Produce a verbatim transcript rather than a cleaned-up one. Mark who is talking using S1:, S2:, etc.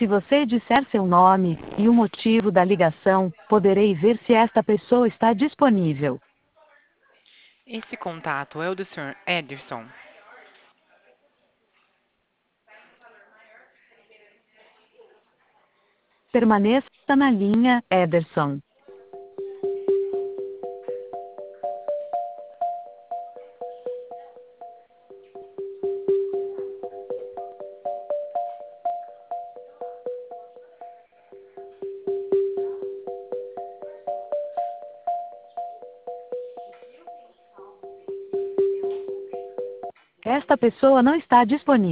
S1: Se você disser seu nome e o motivo da ligação, poderei ver se esta pessoa está disponível.
S2: Esse contato é o do senhor Ederson.
S1: Permaneça na linha, Ederson. Esta pessoa não está disponível.